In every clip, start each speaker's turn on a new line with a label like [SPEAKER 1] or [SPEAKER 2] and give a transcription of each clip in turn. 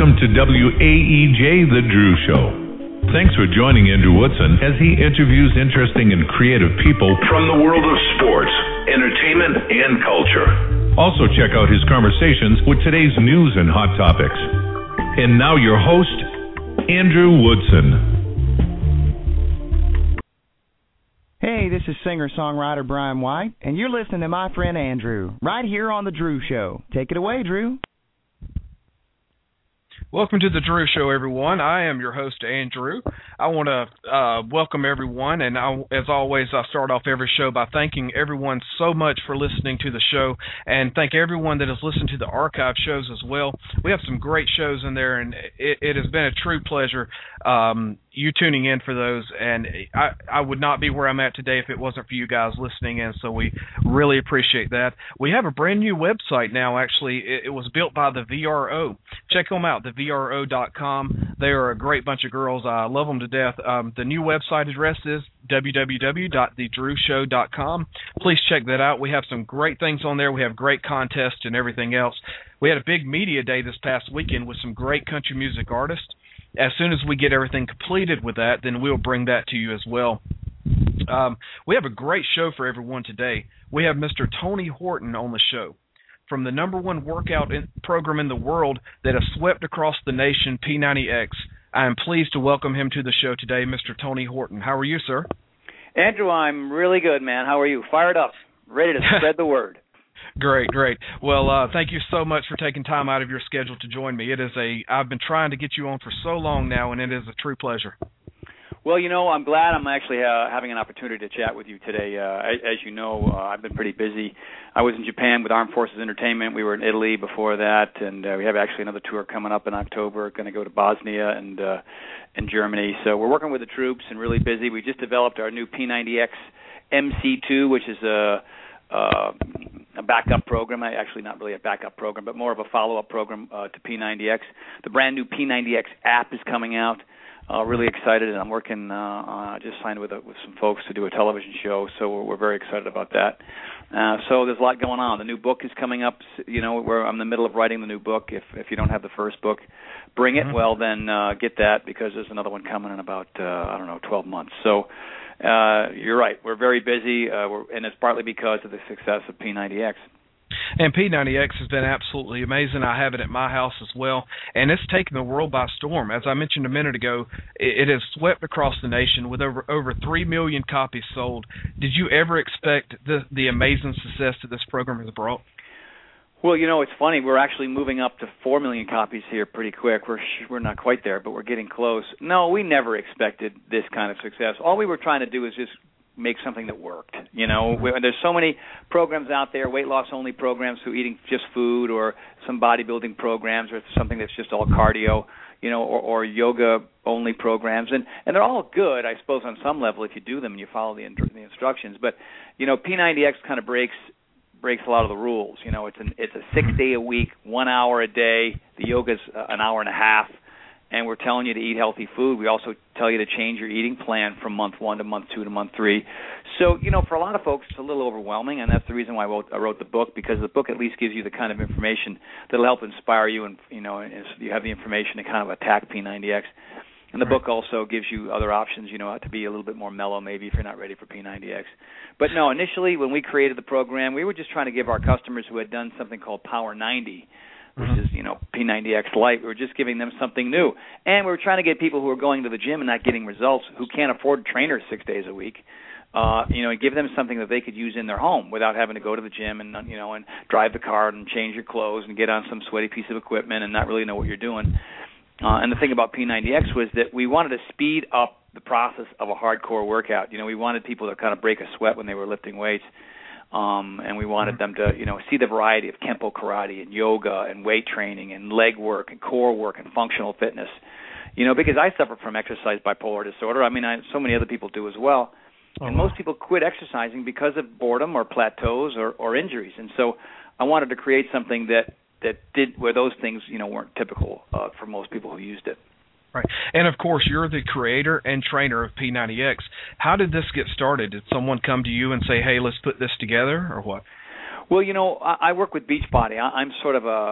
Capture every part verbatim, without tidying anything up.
[SPEAKER 1] welcome to W A E J, The Drew Show. Thanks for joining Andrew Woodson as he interviews interesting and creative people from the world of sports, entertainment, and culture. Also check out his conversations with today's news and hot topics. And now your host, Andrew Woodson.
[SPEAKER 2] Hey, this is singer-songwriter Brian White, and you're listening to my friend Andrew, right here on The Drew Show. Take it away, Drew.
[SPEAKER 3] Welcome to The Drew Show, everyone. I am your host, Andrew. I want to uh, welcome everyone, and I, as always, I start off every show by thanking everyone so much for listening to the show, and thank everyone that has listened to the archive shows as well. We have some great shows in there, and it, it has been a true pleasure um, you tuning in for those, and I, I would not be where I'm at today if it wasn't for you guys listening in, so we really appreciate that. We have a brand new website now, actually. It, it was built by the V R O. Check them out, the V R O dot com. They are a great bunch of girls. I love them to death. Um, the new website address is w w w dot the drew show dot com. Please check that out. We have some great things on there. We have great contests and everything else. We had a big media day this past weekend with some great country music artists. As soon as we get everything completed with that, then we'll bring that to you as well. Um, we have a great show for everyone today. We have Mister Tony Horton on the show. From the number one workout in, program in the world that has swept across the nation, P ninety X, I am pleased to welcome him to the show today, Mister Tony Horton. How are you, sir?
[SPEAKER 4] Andrew, I'm really good, man. How are you? Fired up, ready to spread the word.
[SPEAKER 3] Great, great. Well, uh, thank you so much for taking time out of your schedule to join me. It is a I've been trying to get you on for so long now, and it is a true pleasure.
[SPEAKER 4] Well, you know, I'm glad I'm actually uh, having an opportunity to chat with you today. Uh, as you know, uh, I've been pretty busy. I was in Japan with Armed Forces Entertainment. We were in Italy before that, and uh, we have actually another tour coming up in October. Going to go to Bosnia and uh, and Germany. So we're working with the troops and really busy. We just developed our new P ninety X M C two, which is a uh, a backup program, actually not really a backup program, but more of a follow-up program uh, to P ninety X. The brand new P ninety X app is coming out. Uh, really excited, and I'm working, uh, uh, just signed with, a, with some folks to do a television show, so we're, we're very excited about that. Uh, so there's a lot going on. The new book is coming up. You know, where I'm in the middle of writing the new book. If if you don't have the first book, bring it. Mm-hmm. Well, then uh, get that, because there's another one coming in about, uh, I don't know, twelve months. So uh, you're right. We're very busy, uh, we're, and it's partly because of the success of P ninety X.
[SPEAKER 3] And P ninety X has been absolutely amazing. I have it at my house as well, and it's taken the world by storm. As I mentioned a minute ago, it, it has swept across the nation with over over three million copies sold. Did you ever expect the, the amazing success that this program has brought?
[SPEAKER 4] Well, you know, it's funny. We're actually moving up to four million copies here pretty quick. We're we're not quite there, but we're getting close. No, we never expected this kind of success. All we were trying to do is just make something that worked. You know, there's so many programs out there, weight loss only programs for eating just food, or some bodybuilding programs, or something that's just all cardio, you know, or, or yoga only programs, and and they're all good, I suppose, on some level if you do them and you follow the, the instructions. But you know, P ninety X kind of breaks breaks a lot of the rules. You know, it's an it's a six day a week, one hour a day. The yoga's an hour and a half. And we're telling you to eat healthy food. We also tell you to change your eating plan from month one to month two to month three. So, you know, for a lot of folks, it's a little overwhelming, and that's the reason why I wrote, I wrote the book, because the book at least gives you the kind of information that will help inspire you, and, you know, and you have the information to kind of attack P ninety X. And the book also gives you other options, you know, to be a little bit more mellow maybe if you're not ready for P ninety X. But, no, initially when we created the program, we were just trying to give our customers who had done something called Power ninety, which is, you know, P ninety X Lite. We were just giving them something new. And we were trying to get people who are going to the gym and not getting results, who can't afford trainers six days a week, uh, you know, and give them something that they could use in their home without having to go to the gym and, you know, and drive the car and change your clothes and get on some sweaty piece of equipment and not really know what you're doing. Uh, and the thing about P ninety X was that we wanted to speed up the process of a hardcore workout. You know, we wanted people to kind of break a sweat when they were lifting weights. Um, and we wanted them to, you know, see the variety of Kempo karate and yoga and weight training and leg work and core work and functional fitness. You know, because I suffer from exercise bipolar disorder. I mean, I, so many other people do as well. Oh, and wow. Most people quit exercising because of boredom or plateaus or, or injuries. And so I wanted to create something that, that did where those things, you know, weren't typical uh, for most people who used it.
[SPEAKER 3] Right. And, of course, you're the creator and trainer of P ninety X. How did this get started? Did someone come to you and say, hey, let's put this together, or what?
[SPEAKER 4] Well, you know, I, I work with Beachbody. I, I'm sort of a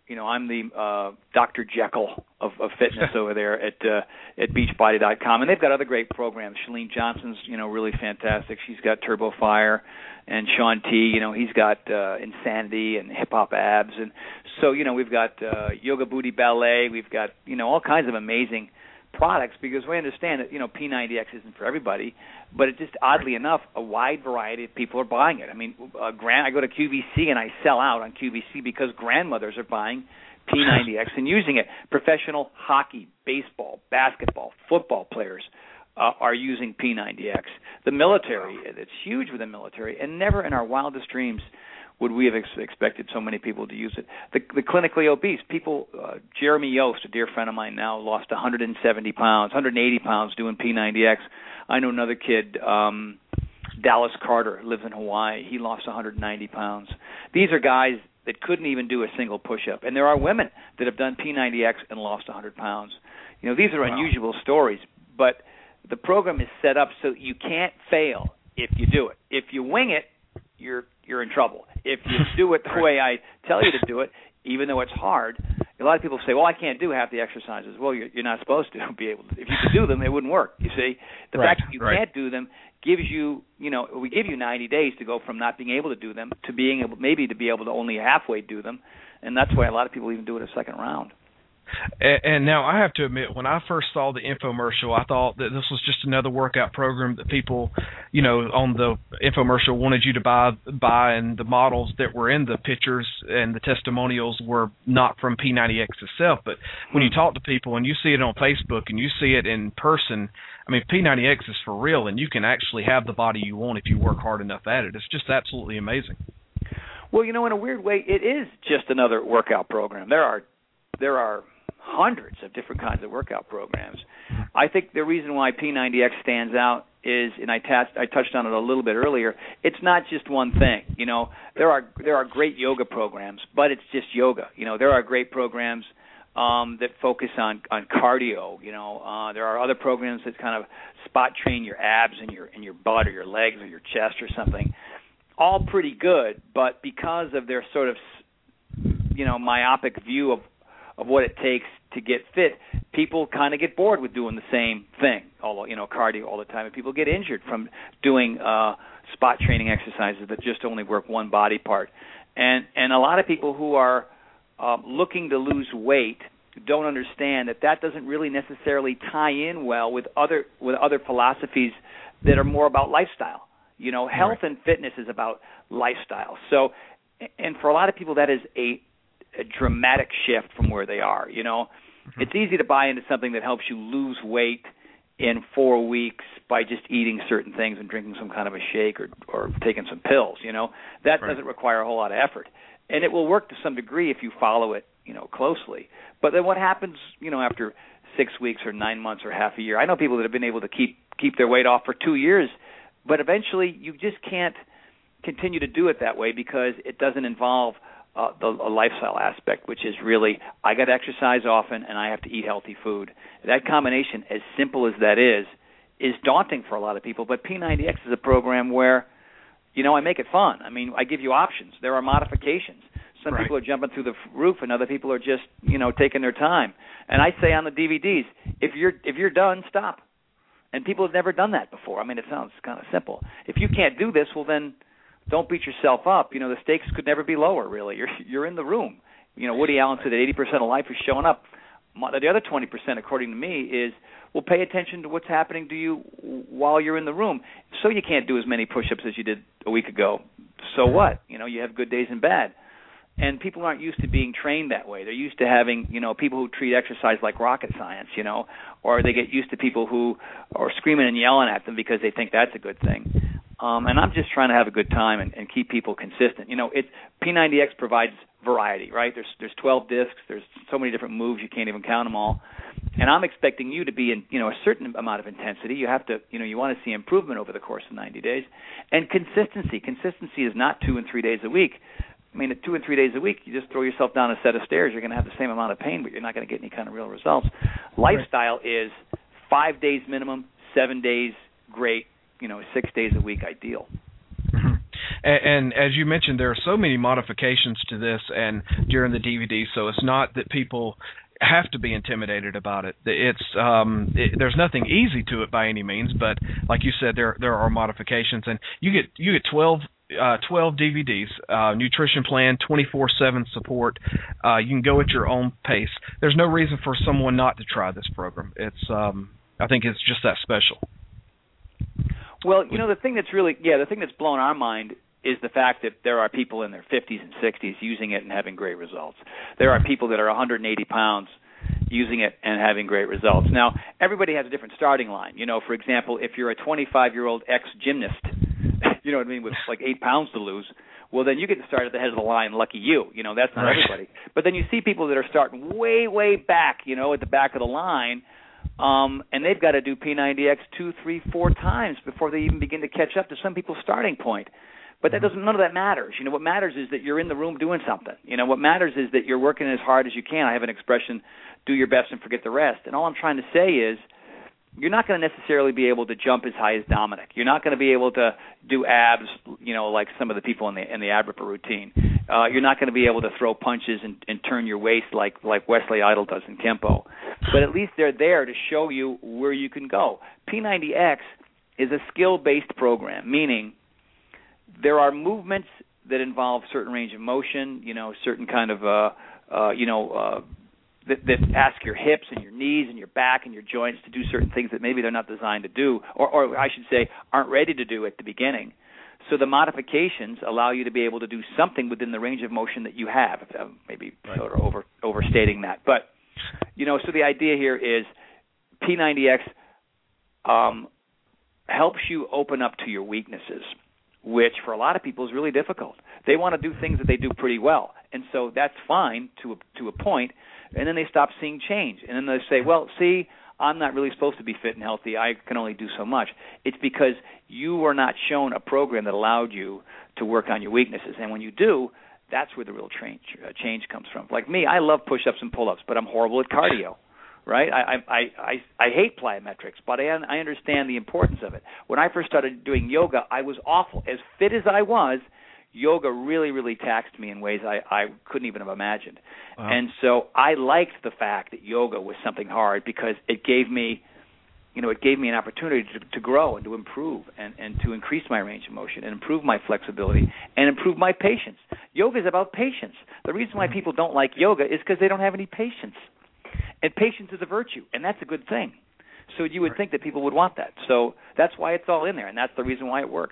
[SPEAKER 4] you know, I'm the uh, Doctor Jekyll of, of fitness over there at uh, at beachbody dot com, and they've got other great programs. Chalene Johnson's, you know, really fantastic. She's got Turbo Fire, and Sean T, you know, he's got uh, Insanity and Hip Hop Abs, and so, you know, we've got uh, Yoga Booty Ballet. We've got, you know, all kinds of amazing products, because we understand that, you know, P ninety X isn't for everybody, but it just, oddly enough, a wide variety of people are buying it. I mean, uh, grand, I go to Q V C and I sell out on Q V C because grandmothers are buying P ninety X and using it. Professional hockey, baseball, basketball, football players uh, are using P ninety X. The military, it's huge with the military, and never in our wildest dreams would we have ex- expected so many people to use it. The, the clinically obese people, uh, Jeremy Yost, a dear friend of mine now, lost one hundred seventy pounds, one hundred eighty pounds doing P ninety X. I know another kid, um, Dallas Carter, lives in Hawaii. He lost one hundred ninety pounds. These are guys that couldn't even do a single push-up. And there are women that have done P ninety X and lost one hundred pounds. You know, these are wow. unusual stories, but the program is set up so you can't fail if you do it. If you wing it, you're you're in trouble. If you do it the way I tell you to do it, even though it's hard, a lot of people say, well, I can't do half the exercises. Well, you're, you're not supposed to be able to. If you could do them, it wouldn't work, you see. The
[SPEAKER 3] right,
[SPEAKER 4] fact that you
[SPEAKER 3] right.
[SPEAKER 4] can't do them gives you, you know, we give you ninety days to go from not being able to do them to being able, maybe to be able to only halfway do them, and that's why a lot of people even do it a second round.
[SPEAKER 3] And, and now I have to admit, when I first saw the infomercial, I thought that this was just another workout program that people, you know, on the infomercial wanted you to buy, buy, and the models that were in the pictures and the testimonials were not from P ninety X itself. But when you talk to people and you see it on Facebook and you see it in person, I mean, P ninety X is for real, and you can actually have the body you want if you work hard enough at it. It's just absolutely amazing.
[SPEAKER 4] Well, you know, in a weird way, it is just another workout program. There are there are hundreds of different kinds of workout programs. I think the reason why P ninety X stands out is, and I, t- I touched on it a little bit earlier, it's not just one thing. You know, there are there are great yoga programs, but it's just yoga. You know, there are great programs um, that focus on, on cardio. You know, uh, there are other programs that kind of spot train your abs and your and your butt or your legs or your chest or something. All pretty good, but because of their sort of, you know, myopic view of of what it takes to get fit, people kind of get bored with doing the same thing, all you know, cardio all the time, and people get injured from doing uh, spot training exercises that just only work one body part. And and a lot of people who are uh, looking to lose weight don't understand that that doesn't really necessarily tie in well with other with other philosophies that are more about lifestyle. You know, health right. and fitness is about lifestyle. So, and for a lot of people, that is a a dramatic shift from where they are. You know, mm-hmm. It's easy to buy into something that helps you lose weight in four weeks by just eating certain things and drinking some kind of a shake or or taking some pills. You know, that right. doesn't require a whole lot of effort, and it will work to some degree if you follow it, you know, closely. But then what happens, you know, after six weeks or nine months or half a year? I know people that have been able to keep keep their weight off for two years, but eventually you just can't continue to do it that way because it doesn't involve Uh, the a lifestyle aspect, which is really, I got to exercise often and I have to eat healthy food. That combination, as simple as that is, is daunting for a lot of people. But P ninety X is a program where, you know, I make it fun. I mean, I give you options. There are modifications. Some right. people are jumping through the roof, and other people are just, you know, taking their time. And I say on the D V Ds, if you're if you're done, stop. And people have never done that before. I mean, it sounds kind of simple. If you can't do this, well then, don't beat yourself up. You know, the stakes could never be lower, really. You're you're in the room. You know, Woody Allen said that eighty percent of life is showing up. The other twenty percent, according to me, is, well, pay attention to what's happening to you while you're in the room. So you can't do as many push-ups as you did a week ago. So what? You know, you have good days and bad. And people aren't used to being trained that way. They're used to having, you know, people who treat exercise like rocket science, you know, or they get used to people who are screaming and yelling at them because they think that's a good thing. Um, and I'm just trying to have a good time and, and keep people consistent. You know, it P ninety X provides variety, right? There's there's twelve discs. There's so many different moves you can't even count them all. And I'm expecting you to be in, you know, a certain amount of intensity. You have to, you know, you want to see improvement over the course of ninety days. And consistency. Consistency is not two and three days a week. I mean, at two and three days a week, you just throw yourself down a set of stairs. You're going to have the same amount of pain, but you're not going to get any kind of real results. Lifestyle is five days minimum, seven days great. You know, six days a week ideal.
[SPEAKER 3] Mm-hmm. And, and as you mentioned, there are so many modifications to this and during the D V D, so it's not that people have to be intimidated about it. It's um, it, there's nothing easy to it by any means, but like you said, there there are modifications, and you get you get twelve. Uh, twelve D V Ds, uh, nutrition plan, twenty-four seven support. Uh, you can go at your own pace. There's no reason for someone not to try this program. It's, um, I think it's just that special.
[SPEAKER 4] Well, you know, the thing that's really, yeah, the thing that's blown our mind is the fact that there are people in their fifties and sixties using it and having great results. There are people that are one hundred eighty pounds using it and having great results. Now, everybody has a different starting line. You know, for example, if you're a twenty-five-year-old ex-gymnast, you know what I mean, with like eight pounds to lose, well, then you get to start at the head of the line. Lucky you. You know, that's not
[SPEAKER 3] right.
[SPEAKER 4] everybody. But then you see people that are starting way, way back, you know, at the back of the line, um, and they've got to do P ninety X two, three, four times before they even begin to catch up to some people's starting point. But that doesn't. None of that matters. You know, what matters is that you're in the room doing something. You know, what matters is that you're working as hard as you can. I have an expression, do your best and forget the rest. And all I'm trying to say is, you're not going to necessarily be able to jump as high as Dominic. You're not going to be able to do abs, you know, like some of the people in the in the ab ripper routine. Uh, you're not going to be able to throw punches and, and turn your waist like like Wesley Idol does in Kempo. But at least they're there to show you where you can go. P ninety X is a skill-based program, meaning there are movements that involve certain range of motion, you know, certain kind of, uh, uh, you know, uh, that, that ask your hips and your knees and your back and your joints to do certain things that maybe they're not designed to do, or, or I should say aren't ready to do at the beginning. So the modifications allow you to be able to do something within the range of motion that you have, uh, maybe right. sort of over, overstating that. But, you know, so the idea here is P ninety X um, helps you open up to your weaknesses, which for a lot of people is really difficult. They want to do things that they do pretty well, and so that's fine to a, to a point, and then they stop seeing change. And then they say, well, see, I'm not really supposed to be fit and healthy. I can only do so much. It's because you were not shown a program that allowed you to work on your weaknesses. And when you do, that's where the real change, uh, change comes from. Like me, I love push-ups and pull-ups, but I'm horrible at cardio. Right? I, I I I hate plyometrics, but I I understand the importance of it. When I first started doing yoga, I was awful. As fit as I was, yoga really, really taxed me in ways I, I couldn't even have imagined. Wow. And so I liked the fact that yoga was something hard because it gave me, you know, it gave me an opportunity to, to grow and to improve and, and to increase my range of motion and improve my flexibility and improve my patience. Yoga is about patience. The reason why people don't like yoga is because they don't have any patience. And patience is a virtue, and that's a good thing. So you would think that people would want that. So that's why it's all in there, and that's the reason why it works.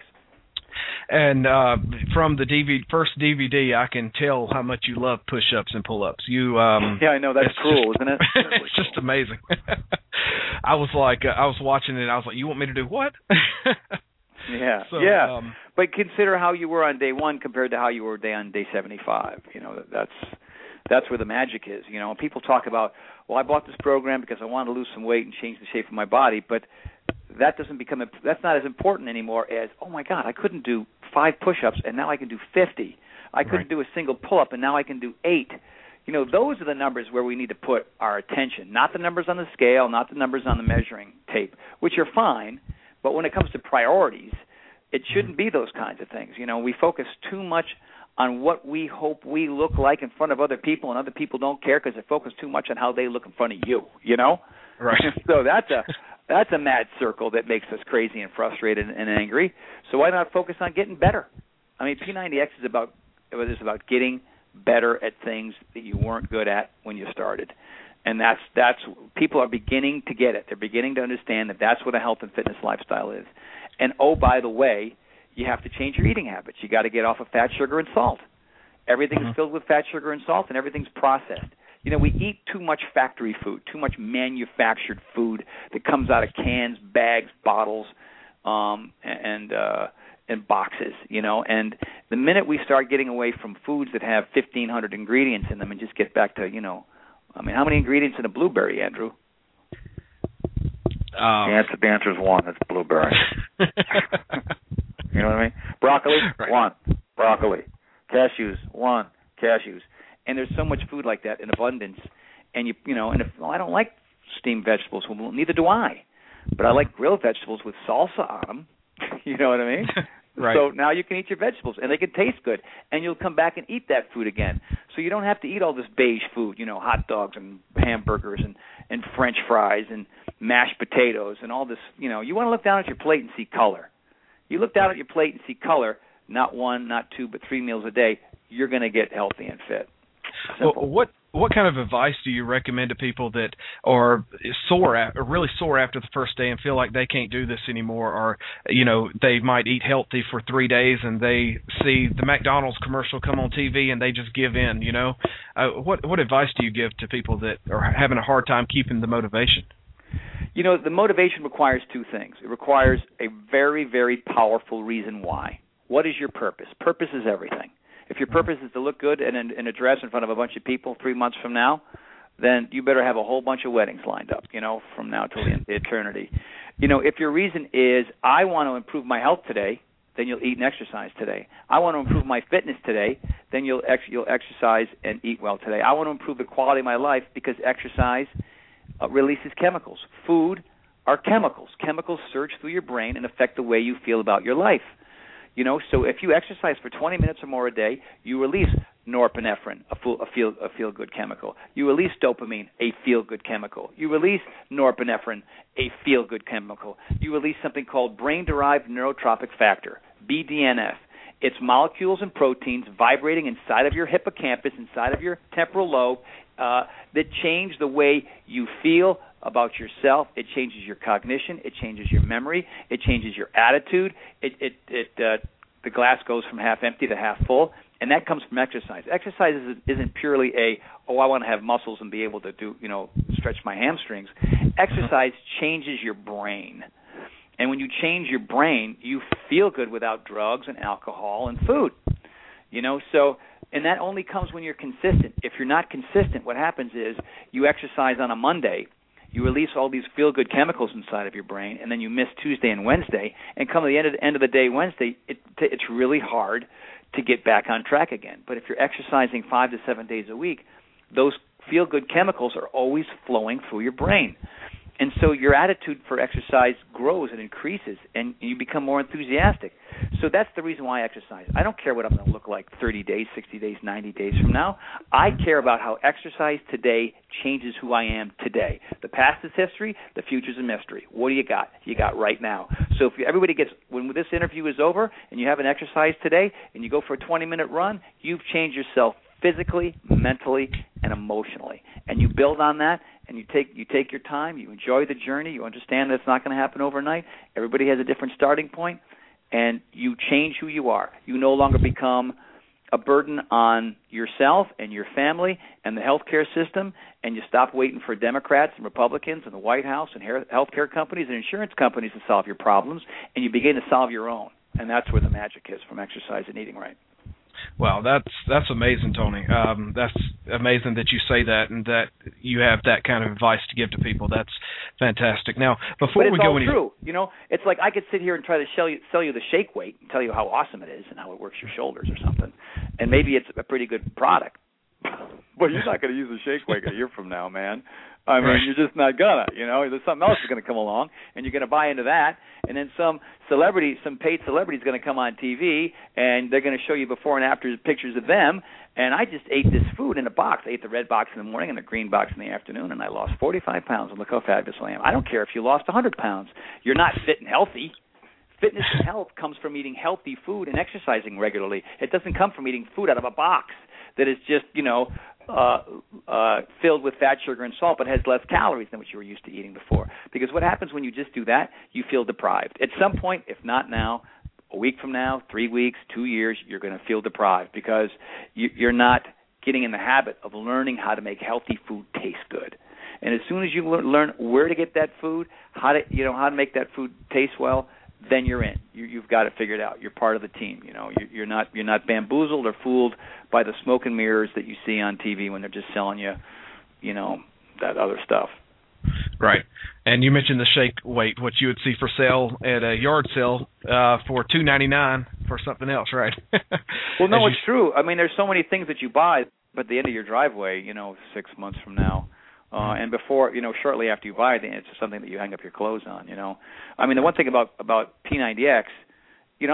[SPEAKER 3] And uh, from the D V D, first D V D, I can tell how much you love push-ups and pull-ups. You, um,
[SPEAKER 4] yeah, I know that's cruel,
[SPEAKER 3] just,
[SPEAKER 4] isn't it?
[SPEAKER 3] It's just amazing. I was like, uh, I was watching it, and I was like, you want me to do what?
[SPEAKER 4] yeah,
[SPEAKER 3] so,
[SPEAKER 4] yeah.
[SPEAKER 3] Um,
[SPEAKER 4] but consider how you were on day one compared to how you were day on day seventy-five. You know, that's that's where the magic is. You know, people talk about, well, I bought this program because I wanted to lose some weight and change the shape of my body, but that doesn't become that's not as important anymore as, oh my God, I couldn't do five push-ups and now I can do fifty. I couldn't right. do a single pull-up and now I can do eight. You know, those are the numbers where we need to put our attention, not the numbers on the scale, not the numbers on the measuring tape, which are fine, but when it comes to priorities, it shouldn't be those kinds of things. You know, we focus too much on what we hope we look like in front of other people, and other people don't care because they focus too much on how they look in front of you, you know?
[SPEAKER 3] Right.
[SPEAKER 4] So that's a that's a mad circle that makes us crazy and frustrated and angry. So why not focus on getting better? I mean, P ninety X is about is about getting better at things that you weren't good at when you started. And that's that's people are beginning to get it. They're beginning to understand that that's what a health and fitness lifestyle is. And oh, by the way, you have to change your eating habits. You got to get off of fat, sugar, and salt. Everything mm-hmm. is filled with fat, sugar, and salt, and everything's processed. You know, we eat too much factory food, too much manufactured food that comes out of cans, bags, bottles, um, and uh, and boxes. You know, and the minute we start getting away from foods that have fifteen hundred ingredients in them and just get back to, you know, I mean, how many ingredients in a blueberry, Andrew?
[SPEAKER 3] Um,
[SPEAKER 4] the, answer, the answer is one. It's blueberry. You know what I mean? Broccoli, right. one. Broccoli. Cashews, one. Cashews. And there's so much food like that in abundance. And, you you know, and if well, I don't like steamed vegetables, well, neither do I. But I like grilled vegetables with salsa on them. You know what I mean?
[SPEAKER 3] Right.
[SPEAKER 4] So now you can eat your vegetables, and they can taste good, and you'll come back and eat that food again. So you don't have to eat all this beige food, you know, hot dogs and hamburgers and, and French fries and mashed potatoes and all this. You know, you want to look down at your plate and see color. You look down at your plate and see color, not one, not two, but three meals a day, you're going to get healthy and fit. Simple.
[SPEAKER 3] Well, what what kind of advice do you recommend to people that are sore, at, or really sore after the first day and feel like they can't do this anymore, or you know they might eat healthy for three days and they see the McDonald's commercial come on T V and they just give in? You know, uh, what what advice do you give to people that are having a hard time keeping the motivation?
[SPEAKER 4] You know, the motivation requires two things. It requires a very, very powerful reason why. What is your purpose? Purpose is everything. If your purpose is to look good in, in a dress in front of a bunch of people three months from now, then you better have a whole bunch of weddings lined up, you know, from now till the end of eternity. You know, if your reason is, I want to improve my health today, then you'll eat and exercise today. I want to improve my fitness today, then you'll ex- you'll exercise and eat well today. I want to improve the quality of my life because exercise uh, releases chemicals. Food are chemicals. Chemicals surge through your brain and affect the way you feel about your life. You know, so if you exercise for twenty minutes or more a day, you release norepinephrine, a, feel, a, feel, a feel-good chemical. You release dopamine, a feel-good chemical. You release norepinephrine, a feel-good chemical. You release something called brain-derived neurotrophic factor, B D N F. It's molecules and proteins vibrating inside of your hippocampus, inside of your temporal lobe, uh, that change the way you feel about yourself. It changes your cognition. It changes your memory. It changes your attitude. It, it, it, uh, the glass goes from half empty to half full, and that comes from exercise. Exercise isn't, isn't purely a, oh, I want to have muscles and be able to do, you know, stretch my hamstrings. Exercise changes your brain. And when you change your brain, you feel good without drugs and alcohol and food. You know, so, and that only comes when you're consistent. If you're not consistent, what happens is you exercise on a Monday, you release all these feel-good chemicals inside of your brain, and then you miss Tuesday and Wednesday, and come to the end of the, end of the day Wednesday, it, it's really hard to get back on track again. But if you're exercising five to seven days a week, those feel-good chemicals are always flowing through your brain. And so your attitude for exercise grows and increases, and you become more enthusiastic. So that's the reason why I exercise. I don't care what I'm going to look like thirty days, sixty days, ninety days from now. I care about how exercise today changes who I am today. The past is history. The future is a mystery. What do you got? You got right now. So if everybody gets, when this interview is over and you have an exercise today and you go for a twenty-minute run, you've changed yourself physically, mentally, and emotionally. And you build on that, and you take you take your time, you enjoy the journey, you understand that it's not going to happen overnight. Everybody has a different starting point, and you change who you are. You no longer become a burden on yourself and your family and the healthcare system, and you stop waiting for Democrats and Republicans and the White House and healthcare companies and insurance companies to solve your problems, and you begin to solve your own. And that's where the magic is from exercise and eating right.
[SPEAKER 3] Wow, that's that's amazing, Tony. Um, that's amazing that you say that and that you have that kind of advice to give to people. That's fantastic. Now, before
[SPEAKER 4] but it's
[SPEAKER 3] we go
[SPEAKER 4] all
[SPEAKER 3] any
[SPEAKER 4] true. You know, it's like I could sit here and try to sell you, sell you the shake weight and tell you how awesome it is and how it works your shoulders or something, and maybe it's a pretty good product. But you're not going to use a shake weight a year from now, man. I mean, you're just not gonna, you know. There's something else that's going to come along, and you're going to buy into that, and then some celebrity, some paid celebrity is going to come on T V, and they're going to show you before and after pictures of them. And I just ate this food in a box. I ate the red box in the morning and the green box in the afternoon, and I lost forty-five pounds. And look how fabulous I am. I don't care if you lost one hundred pounds. You're not fit and healthy. Fitness and health comes from eating healthy food and exercising regularly. It doesn't come from eating food out of a box that is just, you know, uh, uh, filled with fat, sugar, and salt, but has less calories than what you were used to eating before. Because what happens when you just do that, you feel deprived. At some point, if not now, a week from now, three weeks, two years, you're going to feel deprived because you, you're not getting in the habit of learning how to make healthy food taste good. And as soon as you learn where to get that food, how to, you know, how to make that food taste well, then you're in. You, you've got it figured out. You're part of the team. You know, you, you're not you're not bamboozled or fooled by the smoke and mirrors that you see on T V when they're just selling you, you know, that other stuff.
[SPEAKER 3] Right. And you mentioned the shake weight, what you would see for sale at a yard sale uh, for two ninety-nine for something else, right?
[SPEAKER 4] Well, no,
[SPEAKER 3] you,
[SPEAKER 4] it's true. I mean, there's so many things that you buy, but at the end of your driveway, you know, six months from now. Uh, and before, you know, shortly after you buy it, it's something that you hang up your clothes on, you know. I mean, the one thing about, about P ninety X, you know, I'm not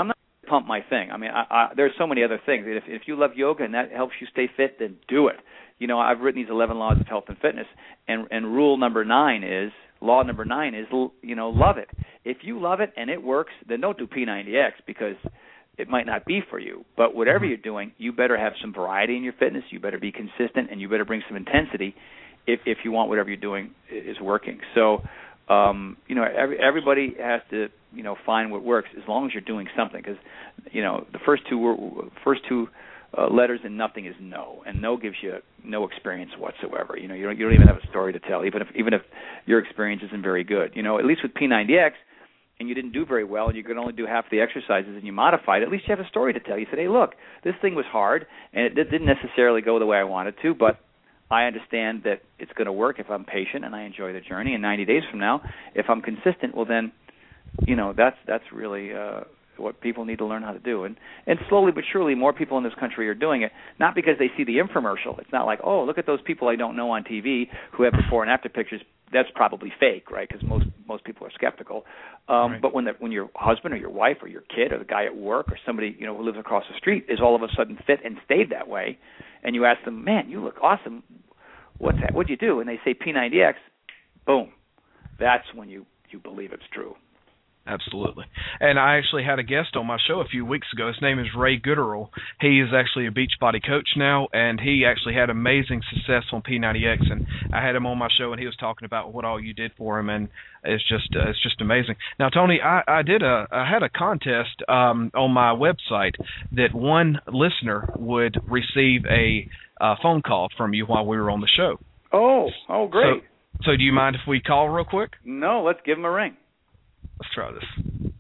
[SPEAKER 4] pump my thing. I mean, I, I, there's so many other things. If, if you love yoga and that helps you stay fit, then do it. You know, I've written these eleven laws of health and fitness, and and rule number nine is, law number nine is, you know, love it. If you love it and it works, then don't do P ninety X because it might not be for you. But whatever you're doing, you better have some variety in your fitness. You better be consistent, and you better bring some intensity if if you want whatever you're doing is working. So, um, you know, every, everybody has to, you know, find what works as long as you're doing something. Because, you know, the first two first two uh, letters in nothing is no, and no gives you no experience whatsoever. You know, you don't you don't even have a story to tell, even if even if your experience isn't very good. You know, at least with P ninety X, and you didn't do very well, and you could only do half the exercises, and you modified, at least you have a story to tell. You said, hey, look, this thing was hard, and it didn't necessarily go the way I wanted to, but I understand that it's going to work if I'm patient and I enjoy the journey. And ninety days from now, if I'm consistent, well then, you know, that's that's really uh, what people need to learn how to do. And and slowly but surely, more people in this country are doing it, not because they see the infomercial. It's not like, oh, look at those people I don't know on T V who have before and after pictures. That's probably fake, right? Because most most people are skeptical. Um, right. But when the, when your husband or your wife or your kid or the guy at work or somebody, you know, who lives across the street is all of a sudden fit and stayed that way, and you ask them, man, you look awesome. What's that? What'd you do? And they say P ninety X. Boom. That's when you, you believe it's true.
[SPEAKER 3] Absolutely. And I actually had a guest on my show a few weeks ago. His name is Ray Gooderl. He is actually a Beachbody coach now, and he actually had amazing success on P ninety X. And I had him on my show, and he was talking about what all you did for him, and it's just uh, it's just amazing. Now, Tony, I, I did a I had a contest um, on my website that one listener would receive a uh, phone call from you while we were on the show.
[SPEAKER 4] Oh, oh, great.
[SPEAKER 3] So, so do you mind if we call real quick?
[SPEAKER 4] No, let's give him a ring.
[SPEAKER 3] Let's try this.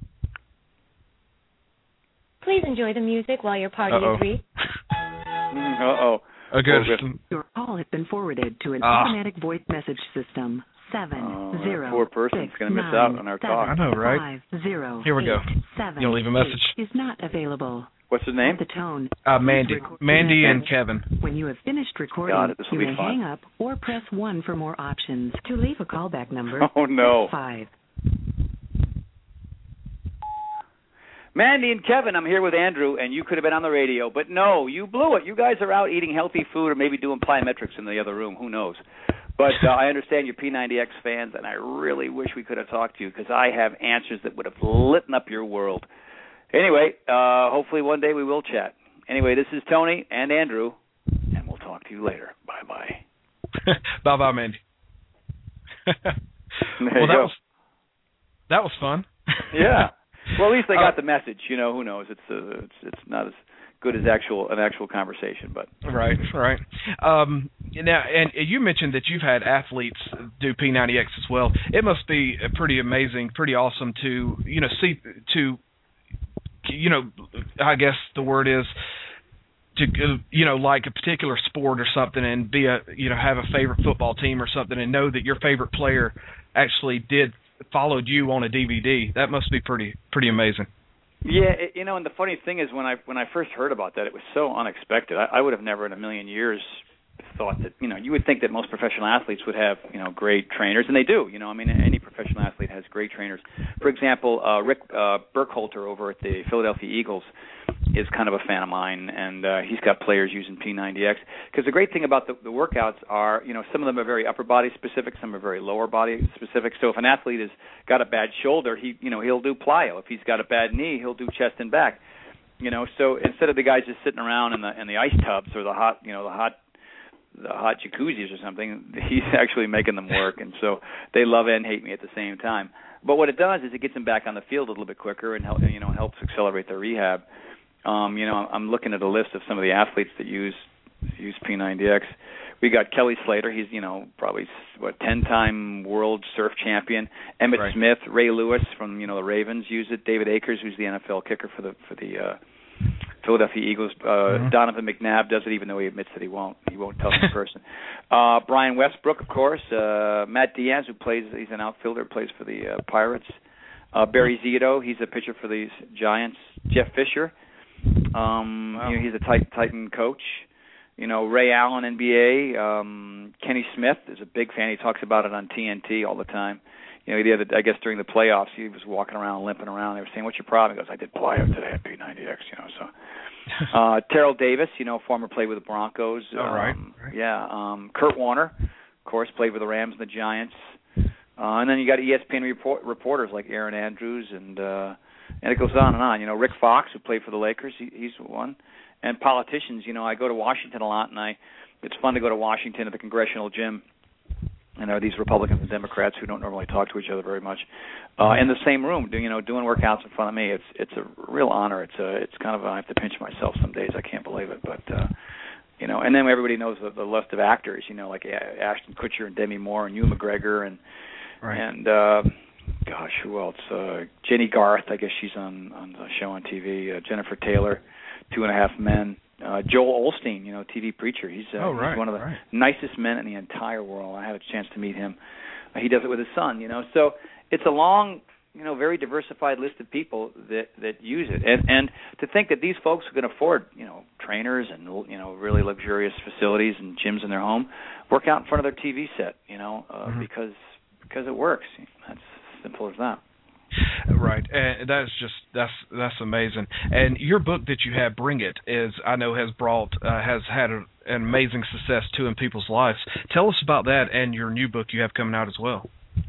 [SPEAKER 5] Please enjoy the music while your party
[SPEAKER 3] Uh-oh.
[SPEAKER 5] is reached.
[SPEAKER 4] Uh-oh.
[SPEAKER 3] Oh, good.
[SPEAKER 6] Your call has been forwarded to an
[SPEAKER 3] Ah.
[SPEAKER 6] automatic voice message system. Seven
[SPEAKER 4] Oh, that
[SPEAKER 6] zero.
[SPEAKER 4] poor person's
[SPEAKER 6] six,
[SPEAKER 4] gonna miss
[SPEAKER 6] nine,
[SPEAKER 4] out on our
[SPEAKER 6] seven,
[SPEAKER 4] talk.
[SPEAKER 3] I know, right?
[SPEAKER 6] Five, zero,
[SPEAKER 3] Here we go.
[SPEAKER 6] eight, seven,
[SPEAKER 3] You'll leave a message?
[SPEAKER 6] eight is not available.
[SPEAKER 4] What's his name?
[SPEAKER 6] At the tone.
[SPEAKER 3] Uh, Mandy.
[SPEAKER 6] record-
[SPEAKER 3] Mandy and Kevin.
[SPEAKER 6] When you have finished recording,
[SPEAKER 4] Got it. This will
[SPEAKER 6] you
[SPEAKER 4] be
[SPEAKER 6] may
[SPEAKER 4] fun.
[SPEAKER 6] hang up or press one for more options. To leave a callback number,
[SPEAKER 4] Oh, no.
[SPEAKER 6] five.
[SPEAKER 4] Mandy and Kevin, I'm here with Andrew, and you could have been on the radio, but no, you blew it. You guys are out eating healthy food or maybe doing plyometrics in the other room. Who knows? But uh, I understand you're P ninety X fans, and I really wish we could have talked to you because I have answers that would have lit up your world. Anyway, uh, hopefully one day we will chat. Anyway, this is Tony and Andrew, and we'll talk to you later. Bye-bye.
[SPEAKER 3] Bye-bye, Mandy.
[SPEAKER 4] There
[SPEAKER 3] well,
[SPEAKER 4] you
[SPEAKER 3] that
[SPEAKER 4] go.
[SPEAKER 3] was that was fun.
[SPEAKER 4] Yeah. Well, at least they got
[SPEAKER 3] Uh,
[SPEAKER 4] the message. You know, who knows? It's uh, it's it's not as good as actual an actual conversation, but
[SPEAKER 3] Right, right. Um, now, and you mentioned that you've had athletes do P ninety X as well. It must be pretty amazing, pretty awesome to you know see to you know I guess the word is to you know like a particular sport or something and be a you know have a favorite football team or something and know that your favorite player actually did followed you on a D V D. That must be pretty pretty amazing.
[SPEAKER 4] yeah, it, you know, and the funny thing is when I when I first heard about that, it was so unexpected. I, I would have never in a million years thought that, you know, you would think that most professional athletes would have, you know, great trainers, and they do. You know, I mean, any professional athlete has great trainers. For example, uh, Rick uh, Burkhalter over at the Philadelphia Eagles is kind of a fan of mine, and uh, he's got players using P ninety X. Because the great thing about the, the workouts are, you know, some of them are very upper body specific, some are very lower body specific. So if an athlete has got a bad shoulder, he, you know, he'll do plyo. If he's got a bad knee, he'll do chest and back. You know, so instead of the guys just sitting around in the in the ice tubs or the hot, you know, the hot the hot jacuzzis or something, he's actually making them work, and so they love it and hate me at the same time. But what it does is it gets them back on the field a little bit quicker and help, you know, helps accelerate their rehab. Um, you know, I'm looking at a list of some of the athletes that use use P ninety X. We got Kelly Slater. He's, you know, probably what ten-time world surf champion. Emmett
[SPEAKER 3] Right.
[SPEAKER 4] Smith, Ray Lewis from, you know, the Ravens use it. David Akers, who's the N F L kicker for the for the uh, Philadelphia Eagles. Uh,
[SPEAKER 3] Mm-hmm.
[SPEAKER 4] Donovan McNabb does it, even though he admits that he won't. He won't tell them in person. Uh, Brian Westbrook, of course. Uh, Matt Diaz, who plays, he's an outfielder, plays for the uh, Pirates. Uh, Barry Zito, he's a pitcher for the Giants. Jeff Fisher. Um,
[SPEAKER 3] Wow.
[SPEAKER 4] you know, he's a tit- Titan coach. You know, Ray Allen, N B A. Um, Kenny Smith is a big fan. He talks about it on T N T all the time. you know, the other, I guess during the playoffs, he was walking around limping around. They were saying, "What's your problem?" He goes, "I did plyo today at P ninety X." You know, so uh, Terrell Davis, you know, former played with the Broncos.
[SPEAKER 3] Oh,
[SPEAKER 4] um,
[SPEAKER 3] right. right.
[SPEAKER 4] Yeah. Um, Kurt Warner, of course, played with the Rams and the Giants. Uh, and then you got E S P N report, reporters like Aaron Andrews, and uh, and it goes on and on. You know, Rick Fox, who played for the Lakers, he, he's one. And politicians, you know, I go to Washington a lot, and I it's fun to go to Washington at the Congressional Gym. And there are these Republicans and Democrats who don't normally talk to each other very much uh, in the same room, doing you know doing workouts in front of me. It's it's a real honor. It's a it's kind of a, I have to pinch myself some days. I can't believe it, but uh, you know. And then everybody knows the, the list of actors, you know, like Ashton Kutcher and Demi Moore and Ewan McGregor and right. and uh, gosh, who else? Uh, Jenny Garth. I guess she's on on the show on T V. Uh, Jennifer Taylor, Two and a Half Men. Uh, Joel Osteen, you know, T V preacher. He's, uh,
[SPEAKER 3] oh, right,
[SPEAKER 4] he's one of the
[SPEAKER 3] right.
[SPEAKER 4] nicest men in the entire world. I had a chance to meet him. Uh, he does it with his son, you know. So it's a long, you know, very diversified list of people that, that use it. And and to think that these folks who can afford, you know, trainers and, you know, really luxurious facilities and gyms in their home work out in front of their T V set, you know, uh, mm-hmm. because because it works. That's simple as that.
[SPEAKER 3] Right, and that's just that's that's amazing. And your book that you have, Bring It, is I know has brought uh, has had a, an amazing success too in people's lives. Tell us about that and your new book you have coming out as well.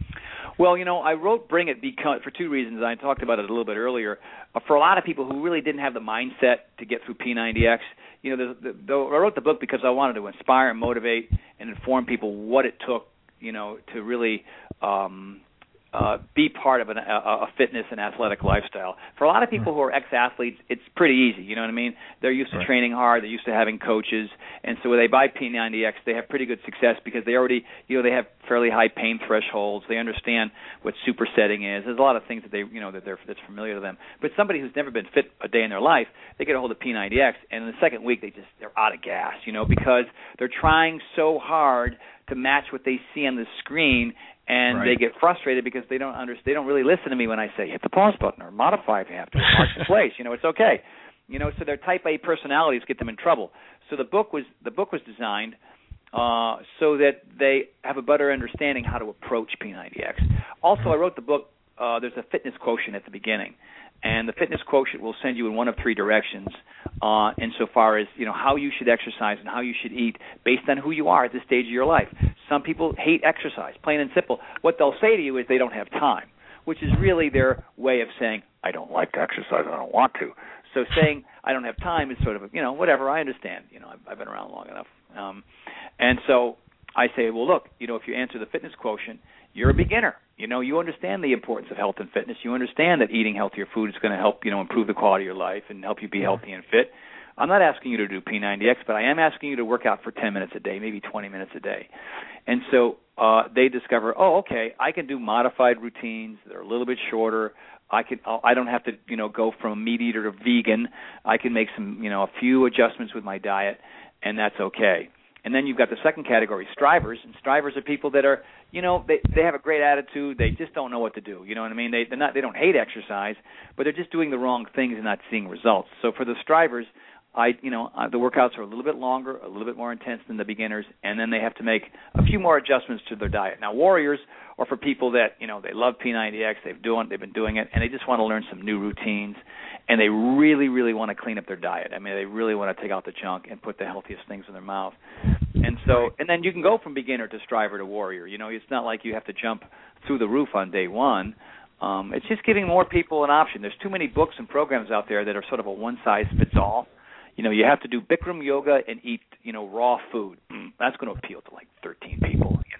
[SPEAKER 4] Well, you know, I wrote Bring It because for two reasons. I talked about it a little bit earlier. Uh, for a lot of people who really didn't have the mindset to get through P ninety X, you know, the, the, the, I wrote the book because I wanted to inspire and motivate and inform people what it took, you know, to really. Um, Uh, be part of an, a, a fitness and athletic lifestyle. For a lot of people who are ex-athletes, it's pretty easy. You know what I mean? They're used to right. training hard. They're used to having coaches. And so when they buy P ninety X, they have pretty good success because they already, you know, they have fairly high pain thresholds. They understand what supersetting is. There's a lot of things that they, you know, that they're that's familiar to them. But somebody who's never been fit a day in their life, they get a hold of P ninety X, and in the second week, they just they're out of gas. You know, because they're trying so hard to match what they see on the screen. And right. they get frustrated because they don't understand. They don't really listen to me when I say hit the pause button or modify if you have to, or mark the place. You know, it's okay. You know, so their Type A personalities get them in trouble. So the book was the book was designed uh, so that they have a better understanding how to approach P ninety X. Also, I wrote the book. Uh, there's a fitness quotient at the beginning, and the fitness quotient will send you in one of three directions. Uh, insofar as you know how you should exercise and how you should eat based on who you are at this stage of your life. Some people hate exercise, plain and simple. What they'll say to you is they don't have time, which is really their way of saying, I don't like to exercise, I don't want to. So saying I don't have time is sort of, you know, whatever, I understand. You know, I've, I've been around long enough. Um, and so I say, well, look, you know, if you answer the fitness quotient, you're a beginner. You know, you understand the importance of health and fitness. You understand that eating healthier food is going to help, you know, improve the quality of your life and help you be healthy and fit. I'm not asking you to do P ninety X, but I am asking you to work out for ten minutes a day, maybe twenty minutes a day. And so uh, they discover, oh, okay, I can do modified routines. They're a little bit shorter. I can, I don't have to, you know, go from meat eater to vegan. I can make some, you know, a few adjustments with my diet, and that's okay. And then you've got the second category, strivers. And strivers are people that are, you know, they they have a great attitude. They just don't know what to do. You know what I mean? They they're not they don't hate exercise, but they're just doing the wrong things and not seeing results. So for the strivers, I you know uh, the workouts are a little bit longer, a little bit more intense than the beginners, and then they have to make a few more adjustments to their diet. Now warriors are for people that you know they love P ninety X, they've doing they've been doing it, and they just want to learn some new routines, and they really really want to clean up their diet. I mean, they really want to take out the junk and put the healthiest things in their mouth. And so, and then you can go from beginner to striver to warrior. You know, it's not like you have to jump through the roof on day one. Um, it's just giving more people an option. There's too many books and programs out there that are sort of a one-size-fits-all. You know, you have to do Bikram yoga and eat, you know, raw food. That's going to appeal to like thirteen people, you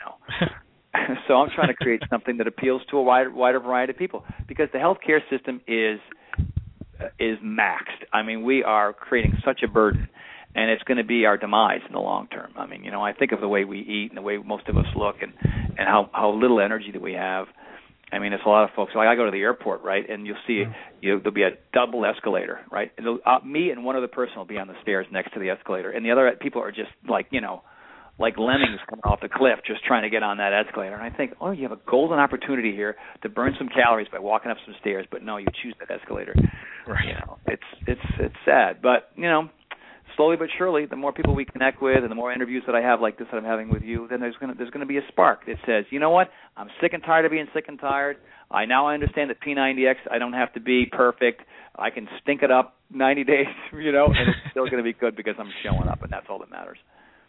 [SPEAKER 4] know. So I'm trying to create something that appeals to a wider, wider variety of people because the healthcare system is uh, is maxed. I mean, we are creating such a burden. And it's going to be our demise in the long term. I mean, you know, I think of the way we eat and the way most of us look and, and how, how little energy that we have. I mean, it's a lot of folks. Like I go to the airport, right, and you'll see you know, there'll be a double escalator, right? And uh, me and one other person will be on the stairs next to the escalator, and the other people are just like, you know, like lemmings coming off the cliff just trying to get on that escalator. And I think, oh, you have a golden opportunity here to burn some calories by walking up some stairs, but no, you choose that escalator.
[SPEAKER 3] Right.
[SPEAKER 4] You know, it's it's it's sad, but you know. slowly but surely, the more people we connect with and the more interviews that I have like this that I'm having with you, then there's going to there's going to be a spark that says, you know what, I'm sick and tired of being sick and tired. I now understand that P ninety X, I don't have to be perfect. I can stink it up ninety days, you know, and it's still going to be good because I'm showing up, and that's all that matters.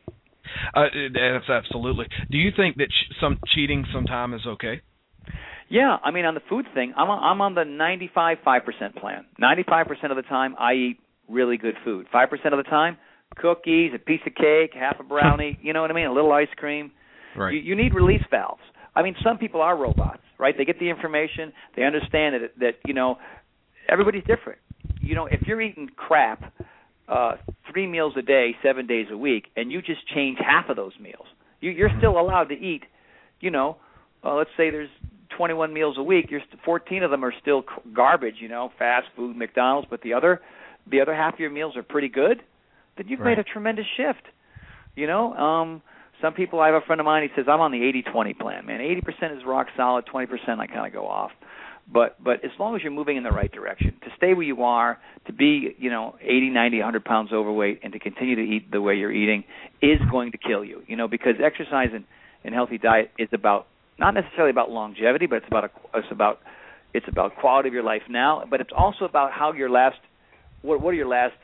[SPEAKER 3] Uh, that's absolutely. Do you think that ch- some cheating sometime is okay?
[SPEAKER 4] Yeah, I mean, on the food thing, I'm on, I'm on the ninety-five five percent plan. ninety-five percent of the time, I eat really good food. five percent of the time, cookies, a piece of cake, half a brownie, you know what I mean, a little ice cream.
[SPEAKER 3] Right.
[SPEAKER 4] You, you need release valves. I mean, some people are robots, right? They get the information. They understand that, that you know, everybody's different. You know, if you're eating crap uh, three meals a day, seven days a week, and you just change half of those meals, you, you're still allowed to eat, you know, uh, let's say there's twenty-one meals a week. You're fourteen of them are still garbage, you know, fast food, McDonald's, but the other the other half of your meals are pretty good. Then you've
[SPEAKER 3] right.
[SPEAKER 4] made a tremendous shift. You know, um, some people, I have a friend of mine, he says, I'm on the eighty twenty plan, man. eighty percent is rock solid, twenty percent I kind of go off. But but as long as you're moving in the right direction, to stay where you are, to be, you know, eighty, ninety, one hundred pounds overweight, and to continue to eat the way you're eating is going to kill you, you know, because exercise and, and healthy diet is about, not necessarily about longevity, but it's about, a, it's about it's about quality of your life now, but it's also about how your last, what, what are your last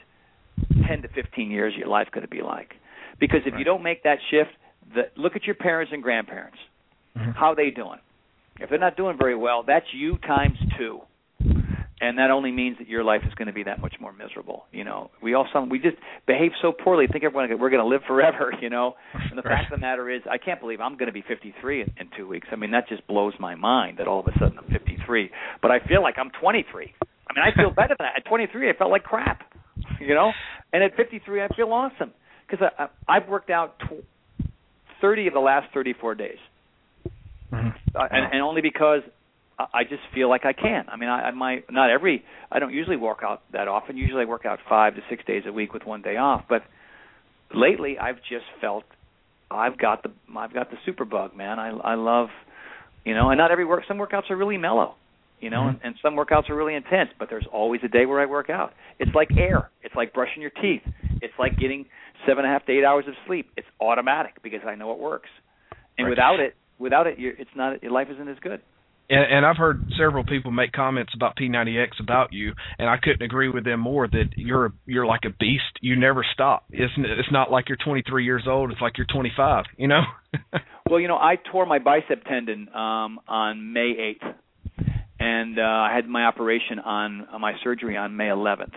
[SPEAKER 4] ten to fifteen years of your life going to be like? Because if right. you don't make that shift, the, look at your parents and grandparents. Mm-hmm. How are they doing? If they're not doing very well, that's you times two. And that only means that your life is going to be that much more miserable. You know, we all some we just behave so poorly, think everyone we're going to live forever. You know, and the right. fact of the matter is, I can't believe I'm going to be fifty-three in, in two weeks. I mean, that just blows my mind that all of a sudden I'm fifty-three. But I feel like I'm twenty-three. I mean, I feel better than that. At twenty-three, I felt like crap. You know, and at fifty-three, I feel awesome because I, I, I've worked out tw- thirty of the last thirty-four days, mm-hmm. uh, and, and only because I just feel like I can. I mean, I, I might not every. I don't usually work out that often. Usually, I work out five to six days a week with one day off. But lately, I've just felt I've got the I've got the super bug, man. I I love, you know, and not every work. Some workouts are really mellow, you know, mm-hmm. and, and some workouts are really intense. But there's always a day where I work out. It's like air. It's like brushing your teeth. It's like getting seven and a half to eight hours of sleep. It's automatic because I know it works. And
[SPEAKER 3] right.
[SPEAKER 4] without it, without it, you're, it's not. Your life isn't as good.
[SPEAKER 3] And, and I've heard several people make comments about P ninety X about you, and I couldn't agree with them more. That you're you're like a beast. You never stop. It's it's not like you're twenty-three years old. It's like you're twenty-five. You know.
[SPEAKER 4] Well, you know, I tore my bicep tendon um, on May eighth, and uh, I had my operation on uh, my surgery on May eleventh.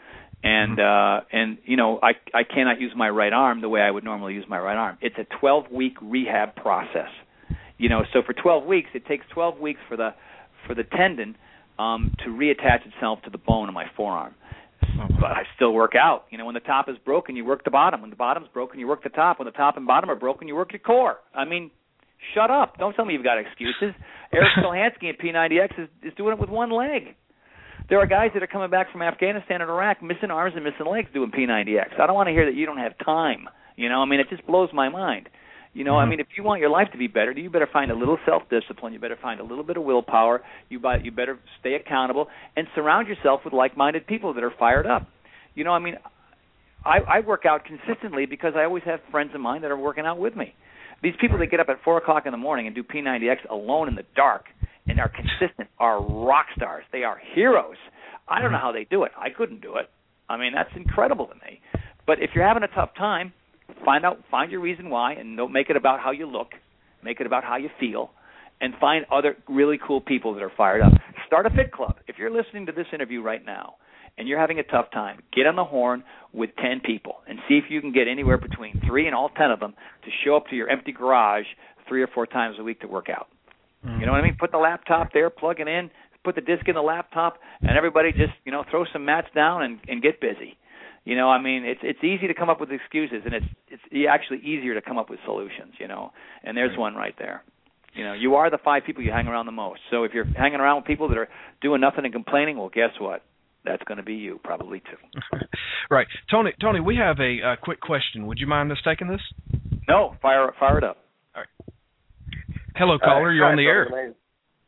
[SPEAKER 4] And uh, and you know, I I cannot use my right arm the way I would normally use my right arm. It's a twelve week rehab process. You know, so for twelve weeks, it takes twelve weeks for the for the tendon um, to reattach itself to the bone in my forearm. But I still work out. You know, when the top is broken, you work the bottom. When the bottom's broken, you work the top. When the top and bottom are broken, you work your core. I mean, shut up. Don't tell me you've got excuses. Eric Stolhansky at P ninety X is, is doing it with one leg. There are guys that are coming back from Afghanistan and Iraq missing arms and missing legs doing P ninety X. I don't want to hear that you don't have time. You know, I mean, it just blows my mind. You know, mm-hmm. I mean, if you want your life to be better, you better find a little self-discipline. You better find a little bit of willpower. You, buy, you better stay accountable and surround yourself with like-minded people that are fired up. You know, I mean, I, I work out consistently because I always have friends of mine that are working out with me. These people that get up at four o'clock in the morning and do P ninety X alone in the dark and are consistent are rock stars. They are heroes. I don't know how they do it. I couldn't do it. I mean, that's incredible to me. But if you're having a tough time, Find out, find your reason why, and don't make it about how you look. Make it about how you feel, and find other really cool people that are fired up. Start a fit club. If you're listening to this interview right now, and you're having a tough time, get on the horn with ten people, and see if you can get anywhere between three and all ten of them to show up to your empty garage three or four times a week to work out. Mm-hmm. You know what I mean? Put the laptop there, plug it in, put the disc in the laptop, and everybody just, you know, throw some mats down and, and get busy. You know, I mean, it's it's easy to come up with excuses, and it's it's actually easier to come up with solutions, you know, and there's one right there. You know, you are the five people you hang around the most. So if you're hanging around with people that are doing nothing and complaining, well, guess what? That's going to be you, probably, too.
[SPEAKER 3] Right. Tony, Tony, we have a uh, quick question. Would you mind us taking this?
[SPEAKER 4] No, fire, fire it up.
[SPEAKER 3] All right. Hello, caller. Uh, You're
[SPEAKER 7] hi,
[SPEAKER 3] on the
[SPEAKER 7] Tony,
[SPEAKER 3] air.
[SPEAKER 7] name...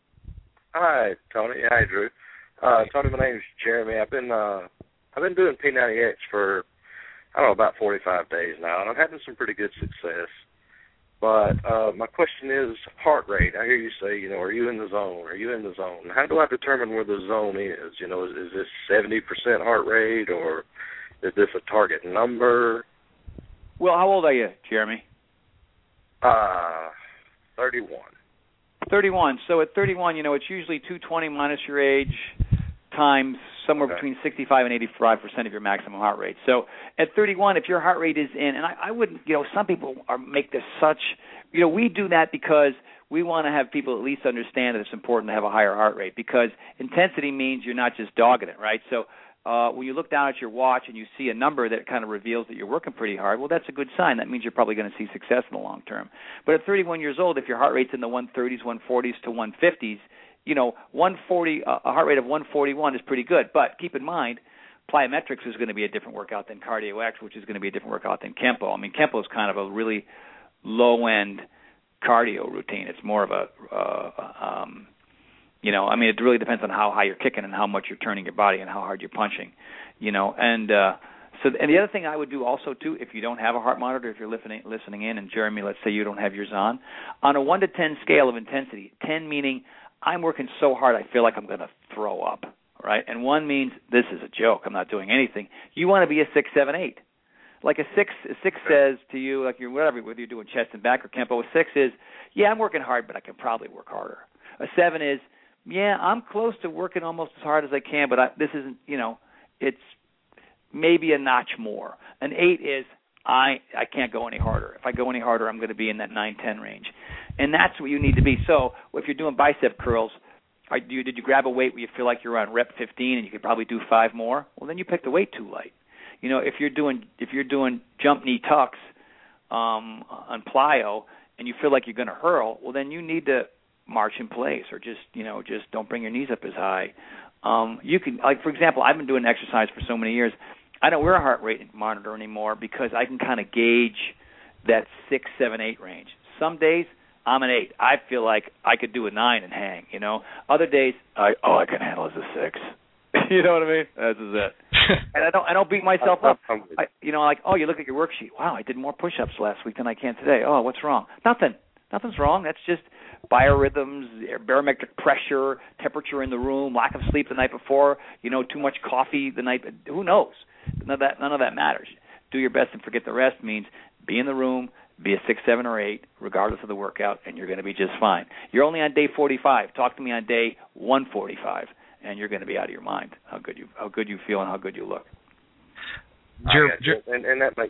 [SPEAKER 7] Hi, Tony. Hi, Drew. Uh, Tony, my name's Jeremy. I've been... Uh... I've been doing P ninety X for I don't know, about forty-five days now, and I'm having some pretty good success. But uh, my question is heart rate. I hear you say, you know, are you in the zone? Are you in the zone? How do I determine where the zone is? You know, is, is this seventy percent heart rate, or is this a target number?
[SPEAKER 4] Well, how old are you, Jeremy?
[SPEAKER 7] Uh, thirty-one.
[SPEAKER 4] thirty-one. So at thirty-one, you know, it's usually two twenty minus your age times somewhere okay. between sixty-five and eighty-five percent of your maximum heart rate. So at thirty-one, if your heart rate is in, and I, I wouldn't, you know, some people are make this such, you know, we do that because we want to have people at least understand that it's important to have a higher heart rate, because intensity means you're not just dogging it, right? So uh, when you look down at your watch and you see a number that kind of reveals that you're working pretty hard, well, that's a good sign. That means you're probably going to see success in the long term. But at thirty-one years old, if your heart rate's in the one thirties, one forties to one fifties, you know, one forty, uh, a heart rate of one forty-one is pretty good. But keep in mind, plyometrics is going to be a different workout than Cardio X, which is going to be a different workout than Kempo. I mean, Kempo is kind of a really low-end cardio routine. It's more of a, uh, um, you know, I mean, it really depends on how high you're kicking and how much you're turning your body and how hard you're punching, you know. And uh, so, and the other thing I would do also, too, if you don't have a heart monitor, if you're listening, listening in, and Jeremy, let's say you don't have yours on, on a one to ten scale of intensity, ten meaning I'm working so hard I feel like I'm going to throw up, right? And one means this is a joke, I'm not doing anything. You want to be a six, seven, eight. Like a six, a six says to you, like you're whatever, whether you're doing chest and back or Kempo, a six is, yeah, I'm working hard, but I can probably work harder. A seven is, yeah, I'm close to working almost as hard as I can, but I, this isn't, you know, it's maybe a notch more. An eight is, I I can't go any harder. If I go any harder, I'm going to be in that nine, ten range. And that's what you need to be. So if you're doing bicep curls, are you, did you grab a weight where you feel like you're on rep fifteen and you could probably do five more? Well, then you picked the weight too light. You know, if you're doing if you're doing jump knee tucks um, on plyo and you feel like you're going to hurl, well, then you need to march in place, or just you know just don't bring your knees up as high. Um, you can, like for example, I've been doing exercise for so many years. I don't wear a heart rate monitor anymore because I can kind of gauge that six, seven, eight range. Some days I'm an eight. I feel like I could do a nine and hang. You know, other days I oh I can handle as a six. You know what I mean? This is it. And I don't I don't beat myself up. I, you know, like, oh, you look at your worksheet. Wow, I did more push-ups last week than I can today. Oh, what's wrong? Nothing. Nothing's wrong. That's just biorhythms, barometric pressure, temperature in the room, lack of sleep the night before, you know, too much coffee the night. Who knows? None of that, none of that matters. Do your best and forget the rest means be in the room, be a six, seven, or eight, regardless of the workout, and you're going to be just fine. You're only on day forty-five. Talk to me on day one forty-five. And you're going to be out of your mind. How good you, how good you feel, and how good you look.
[SPEAKER 3] Jer-
[SPEAKER 7] Jer- and, and that makes.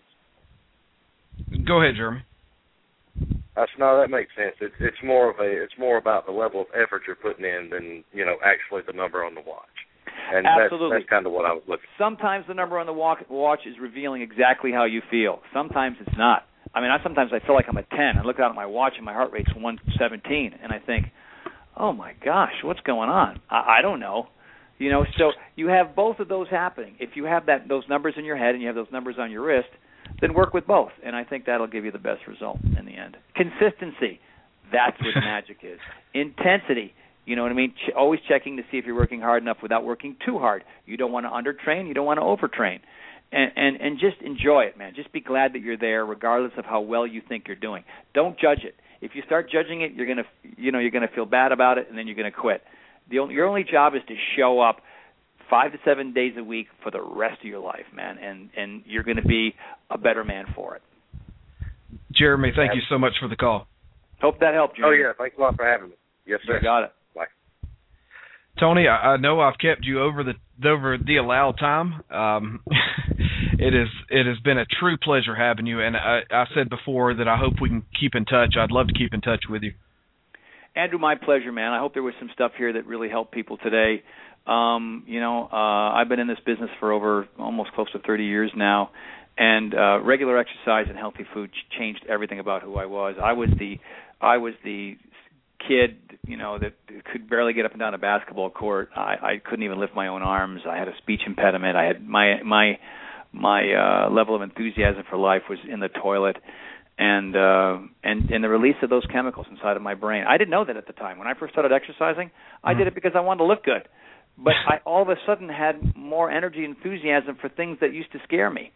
[SPEAKER 3] Go ahead, Jeremy.
[SPEAKER 7] That's no, that makes sense. It's it's more of a it's more about the level of effort you're putting in than you know actually the number on the watch. And
[SPEAKER 4] Absolutely.
[SPEAKER 7] That's, that's kind of what I was looking for.
[SPEAKER 4] Sometimes the number on the watch is revealing exactly how you feel. Sometimes it's not. I mean, I sometimes I feel like I'm a ten. I look out at my watch and my heart rate's one seventeen, and I think, oh my gosh, what's going on? I, I don't know. You know, so you have both of those happening. If you have that those numbers in your head and you have those numbers on your wrist, then work with both, and I think that'll give you the best result in the end. Consistency, that's what the magic is. Intensity, you know what I mean? Ch- always checking to see if you're working hard enough without working too hard. You don't want to undertrain. You don't want to overtrain. And, and, and just enjoy it, man. Just be glad that you're there regardless of how well you think you're doing. Don't judge it. If you start judging it, you're gonna, you know, you're gonna feel bad about it, and then you're gonna quit. The only, your only job is to show up five to seven days a week for the rest of your life, man, and and you're gonna be a better man for it.
[SPEAKER 3] Jeremy, thank you so much for the call.
[SPEAKER 4] Hope that helped, Jeremy.
[SPEAKER 7] Oh yeah, thanks a lot for having me. Yes, sir.
[SPEAKER 4] You got it.
[SPEAKER 7] Bye.
[SPEAKER 3] Tony, I, I know I've kept you over the over the allowed time. Um, it is it has been a true pleasure having you, and I, I said before that I hope we can keep in touch. I'd love to keep in touch with you.
[SPEAKER 4] Andrew, my pleasure, man. I hope there was some stuff here that really helped people today. Um, you know, uh, I've been in this business for over almost close to thirty years now, and uh, regular exercise and healthy food changed everything about who I was. I was the I was the kid, you know, that could barely get up and down a basketball court. I, I couldn't even lift my own arms. I had a speech impediment. I had my my my uh, level of enthusiasm for life was in the toilet. And, uh, and and the release of those chemicals inside of my brain. I didn't know that at the time. When I first started exercising, mm-hmm. I did it because I wanted to look good. But I all of a sudden had more energy and enthusiasm for things that used to scare me.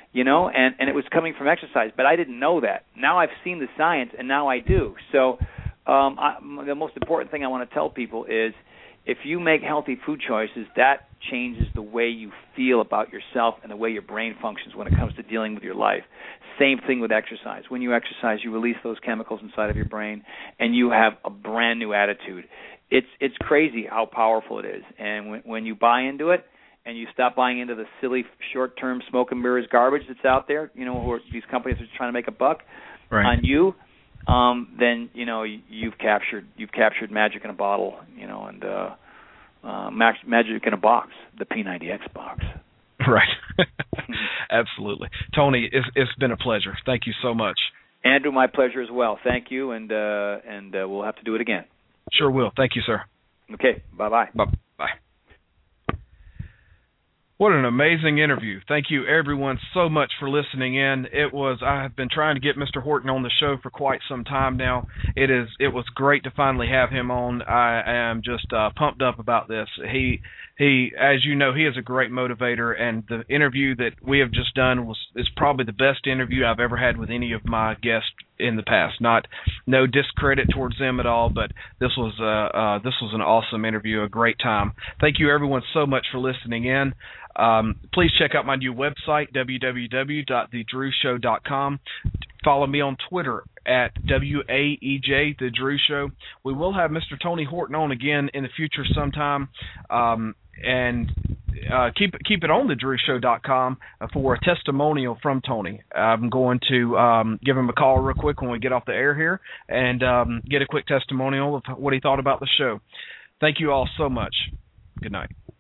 [SPEAKER 4] you know, and, and it was coming from exercise, but I didn't know that. Now I've seen the science, and now I do. So um, I, the most important thing I want to tell people is if you make healthy food choices, that changes the way you feel about yourself and the way your brain functions when it comes to dealing with your life. Same thing with exercise. When you exercise, you release those chemicals inside of your brain, and you have a brand new attitude. It's it's crazy how powerful it is. And when, when you buy into it, and you stop buying into the silly short-term smoke and mirrors garbage that's out there, you know, or these companies are trying to make a buck
[SPEAKER 3] right.
[SPEAKER 4] on you, um, then you know you've captured you've captured magic in a bottle, you know, and uh, uh, magic in a box, the P ninety X box.
[SPEAKER 3] Right. Absolutely, Tony. It's, it's been a pleasure. Thank you so much.
[SPEAKER 4] Andrew, my pleasure as well. Thank you, and uh, and uh, we'll have to do it again.
[SPEAKER 3] Sure will. Thank you, sir.
[SPEAKER 4] Okay. Bye-bye.
[SPEAKER 3] Bye bye. What an amazing interview. Thank you, everyone, so much for listening in. It was I have been trying to get Mister Horton on the show for quite some time now. It is it was great to finally have him on. I am just uh, pumped up about this. He he as you know, he is a great motivator, and the interview that we have just done was is probably the best interview I've ever had with any of my guests in the past. Not no discredit towards them at all, but this was uh, uh, this was an awesome interview, a great time. Thank you, everyone, so much for listening in. Um, please check out my new website, w w w dot the drew show dot com. Follow me on Twitter at W A E J, The Drew Show. We will have Mister Tony Horton on again in the future sometime. Um, and uh, keep, keep it on the drew show dot com for a testimonial from Tony. I'm going to um, give him a call real quick when we get off the air here and um, get a quick testimonial of what he thought about the show. Thank you all so much. Good night.